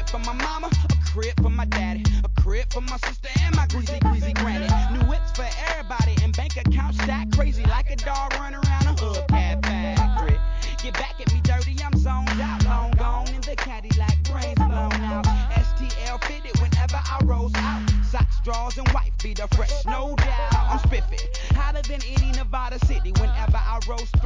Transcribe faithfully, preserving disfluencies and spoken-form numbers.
crib for my mama, a crib for my daddy, a crib for my sister and my greasy, greasy granny. New whips for everybody and bank accounts stack crazy like a dog running around a hubcap factory. Get back at me dirty, I'm zoned out, long gone in the Cadillac, brains blown out. S T L fitted whenever I rolls out. Socks, drawers, and wife beater fresh, no doubt. I'm spiffy, hotter than any Nevada city whenever I roast.